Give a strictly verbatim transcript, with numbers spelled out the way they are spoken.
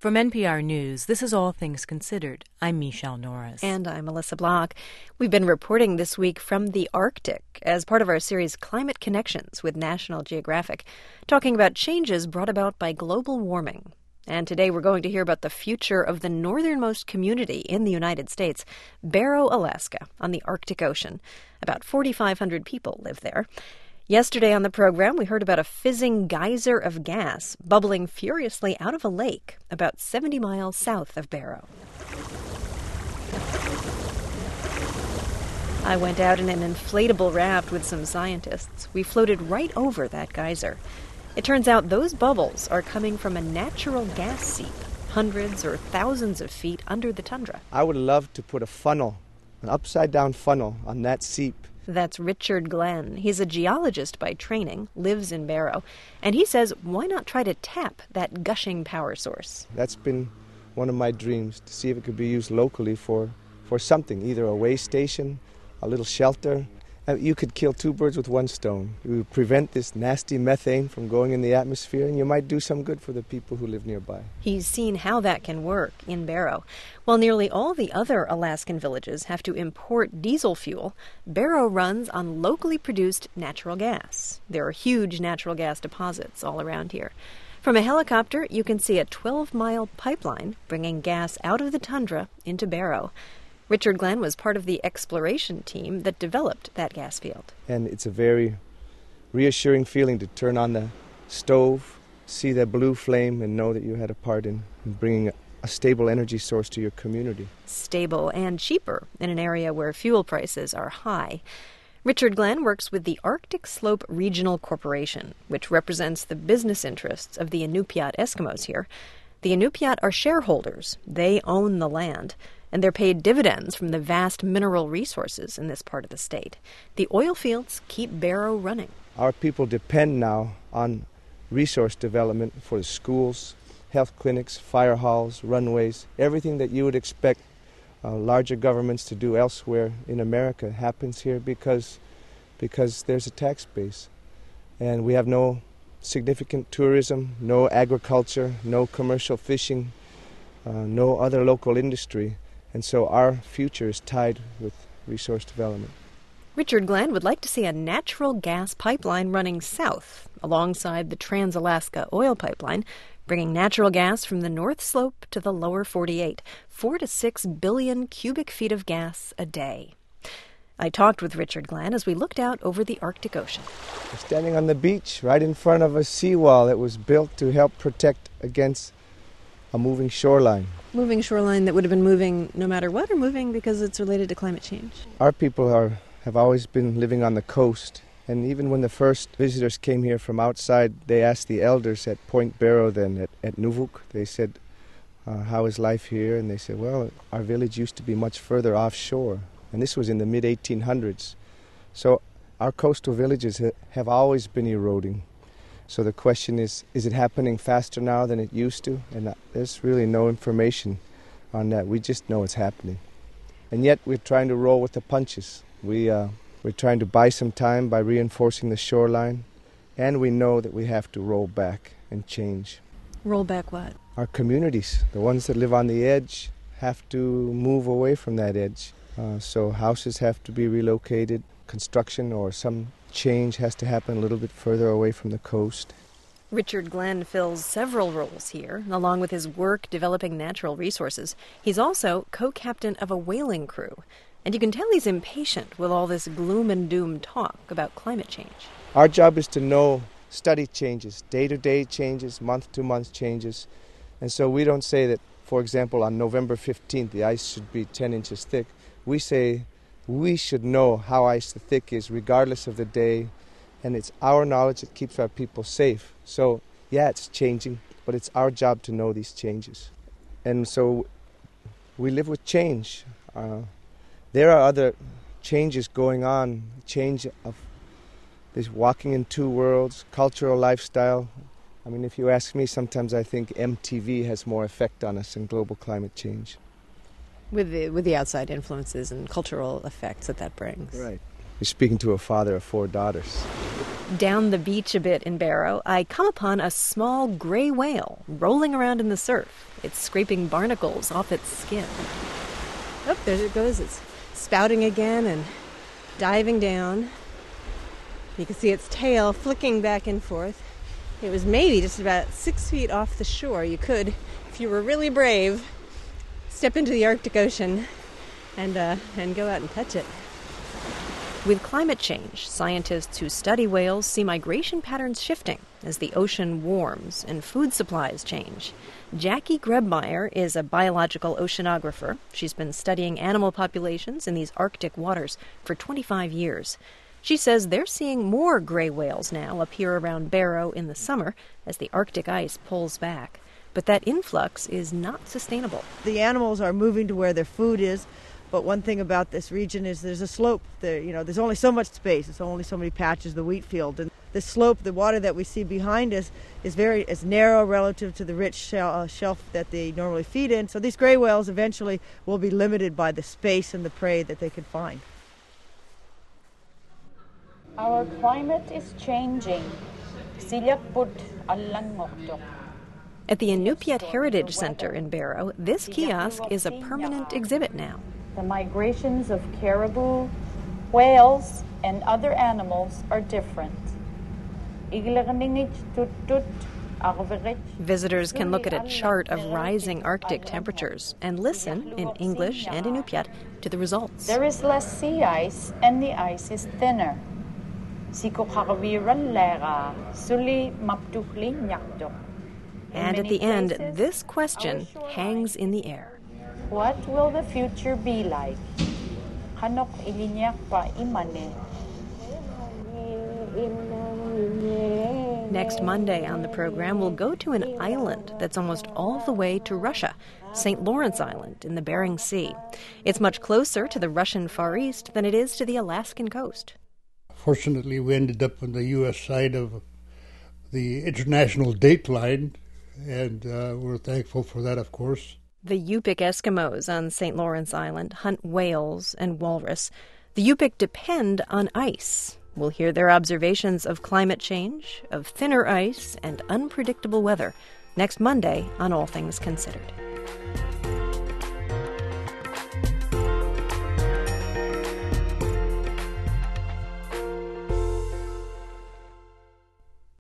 From N P R News, this is All Things Considered. I'm Michelle Norris. And I'm Melissa Block. We've been reporting this week from the Arctic as part of our series Climate Connections with National Geographic, talking about changes brought about by global warming. And today we're going to hear about the future of the northernmost community in the United States, Barrow, Alaska, on the Arctic Ocean. About forty-five hundred people live there. Yesterday on the program, we heard about a fizzing geyser of gas bubbling furiously out of a lake about seventy miles south of Barrow. I went out in an inflatable raft with some scientists. We floated right over that geyser. It turns out those bubbles are coming from a natural gas seep, hundreds or thousands of feet under the tundra. I would love to put a funnel, an upside-down funnel on that seep. That's Richard Glenn. He's a geologist by training, lives in Barrow, and he says, why not try to tap that gushing power source? That's been one of my dreams, to see if it could be used locally for, for something, either a way station, a little shelter. You could kill two birds with one stone. You would prevent this nasty methane from going in the atmosphere, and you might do some good for the people who live nearby. He's seen how that can work in Barrow. While nearly all the other Alaskan villages have to import diesel fuel, Barrow runs on locally produced natural gas. There are huge natural gas deposits all around here. From a helicopter, you can see a twelve-mile pipeline bringing gas out of the tundra into Barrow. Richard Glenn was part of the exploration team that developed that gas field. And it's a very reassuring feeling to turn on the stove, see that blue flame, and know that you had a part in bringing a stable energy source to your community. Stable and cheaper in an area where fuel prices are high. Richard Glenn works with the Arctic Slope Regional Corporation, which represents the business interests of the Inupiat Eskimos here. The Inupiat are shareholders. They own the land, and they're paid dividends from the vast mineral resources in this part of the state. The oil fields keep Barrow running. Our people depend now on resource development for the schools, health clinics, fire halls, runways. Everything that you would expect uh, larger governments to do elsewhere in America happens here because, because there's a tax base. And we have no significant tourism, no agriculture, no commercial fishing, uh, no other local industry. And so our future is tied with resource development. Richard Glenn would like to see a natural gas pipeline running south alongside the Trans-Alaska Oil Pipeline, bringing natural gas from the North Slope to the lower forty-eight, four to six billion cubic feet of gas a day. I talked with Richard Glenn as we looked out over the Arctic Ocean. We're standing on the beach right in front of a seawall that was built to help protect against a moving shoreline. Moving shoreline that would have been moving no matter what, or moving because it's related to climate change? Our people are have always been living on the coast. And even when the first visitors came here from outside, they asked the elders at Point Barrow then, at, at Nuvuk, they said, uh, how is life here? And they said, well, our village used to be much further offshore. And this was in the mid eighteen hundreds. So our coastal villages ha- have always been eroding. So the question is, is it happening faster now than it used to? And there's really no information on that. We just know it's happening. And yet we're trying to roll with the punches. We, uh, we're trying to buy some time by reinforcing the shoreline. And we know that we have to roll back and change. Roll back what? Our communities, the ones that live on the edge, have to move away from that edge. Uh, so houses have to be relocated, construction or some change has to happen a little bit further away from the coast. Richard Glenn fills several roles here, along with his work developing natural resources. He's also co-captain of a whaling crew. And you can tell he's impatient with all this gloom and doom talk about climate change. Our job is to know, study changes, day-to-day changes, month-to-month changes. And so we don't say that, for example, on November fifteenth, the ice should be ten inches thick. We say we should know how ice thick is regardless of the day, and it's our knowledge that keeps our people safe. So, yeah, it's changing, but it's our job to know these changes. And so we live with change. Uh, there are other changes going on, change of this walking in two worlds, cultural lifestyle. I mean, if you ask me, sometimes I think M T V has more effect on us than global climate change. With the, with the outside influences and cultural effects that that brings. Right. You're speaking to a father of four daughters. Down the beach a bit in Barrow, I come upon a small gray whale rolling around in the surf. It's scraping barnacles off its skin. Oh, there it goes. It's spouting again and diving down. You can see its tail flicking back and forth. It was maybe just about six feet off the shore. You could, if you were really brave, step into the Arctic Ocean and uh, and go out and touch it. With climate change, scientists who study whales see migration patterns shifting as the ocean warms and food supplies change. Jackie Grebmeier is a biological oceanographer. She's been studying animal populations in these Arctic waters for twenty-five years. She says they're seeing more gray whales now appear around Barrow in the summer as the Arctic ice pulls back. But that influx is not sustainable. The animals are moving to where their food is. But one thing about this region is there's a slope. There, you know, there's only so much space. There's only so many patches, the wheat field. And the slope, the water that we see behind us, is very is narrow relative to the rich shel- uh, shelf that they normally feed in. So these gray whales eventually will be limited by the space and the prey that they can find. Our climate is changing. At the Inupiat Heritage Center in Barrow, this kiosk is a permanent exhibit now. The migrations of caribou, whales, and other animals are different. Visitors can look at a chart of rising Arctic temperatures and listen, in English and Inupiat, to the results. There is less sea ice, and the ice is thinner. And at the end, this question hangs in the air. What will the future be like? Next Monday on the program, we'll go to an island that's almost all the way to Russia, Saint Lawrence Island in the Bering Sea. It's much closer to the Russian Far East than it is to the Alaskan coast. Fortunately, we ended up on the U S side of the international date line, and uh, we're thankful for that, of course. The Yupik Eskimos on Saint Lawrence Island hunt whales and walrus. The Yupik depend on ice. We'll hear their observations of climate change, of thinner ice, and unpredictable weather next Monday on All Things Considered.